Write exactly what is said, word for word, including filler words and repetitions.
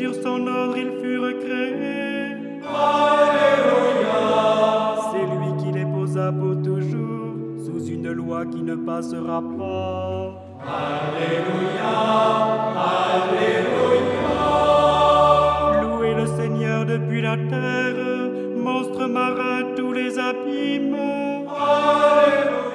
sur son ordre ils furent créés. Alléluia. C'est lui qui les posa pour toujours, sous une loi qui ne passera pas. Alléluia. Alléluia. Louez le Seigneur depuis la terre, monstres marins tous les abîmes. Alléluia.